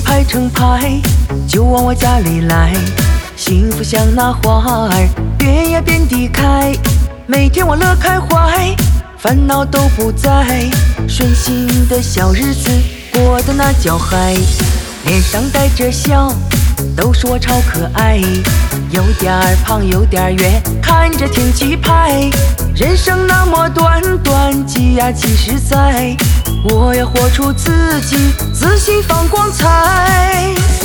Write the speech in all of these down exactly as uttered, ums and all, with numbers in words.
排成排，就往我家里来。幸福像那花儿，遍呀遍地开。每天我乐开怀，烦恼都不在，顺心的小日子过得那叫嗨。脸上带着笑，都说我超可爱，有点儿胖有点儿圆，看着挺气派。人生那么短短，几呀几十载，我要活出自己，自信放光彩。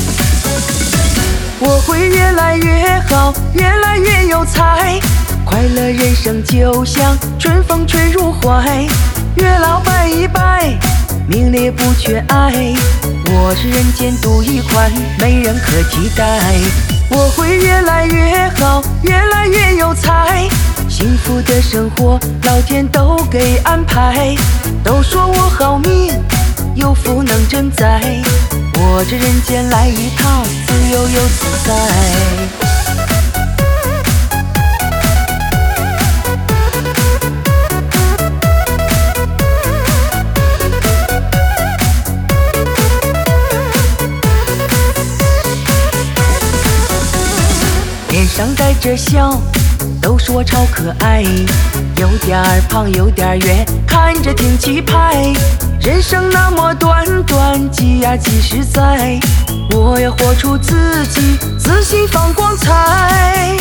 我会越来越好，越来越有才，快乐人生就像春风吹入怀，月老拜一拜，名列不缺爱。我是人间独一款，没人可替代。我会越来越好，越来越有才，幸福的生活老天都给安排。都说我好命，有福能真在，我这人间来一趟，自由又自在。脸上带着笑，都说我超可爱，有点儿胖有点儿圆，看着挺气派。人生那么短短，几呀几十载，我要活出自己，自信放光彩。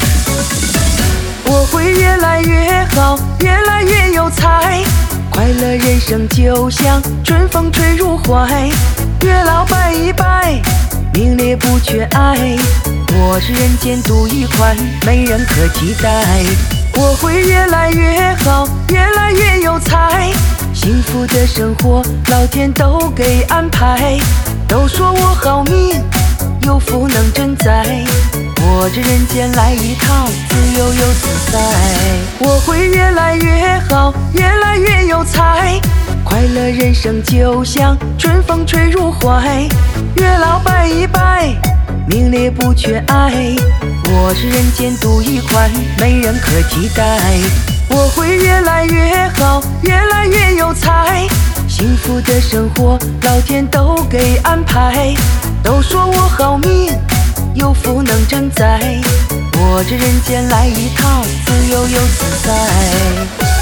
我会越来越好，越来越有才，快乐人生就像春风吹入怀，月老拜一拜，名列不缺爱。我是人间独一款，没人可替代。我会越来越好，越来越有才，幸福的生活老天都给安排。都说我好命，有福能真在，我这人间来一趟，自由又自在。我会越来越好，越来越有才，快乐人生就像春风吹入怀，月老拜一拜，名列不缺爱。我是人间独一款，没人可替代。我会越来越好，越来越有才，幸福的生活老天都给安排。都说我好命，有福能真在，我这人间来一趟，自由又自在。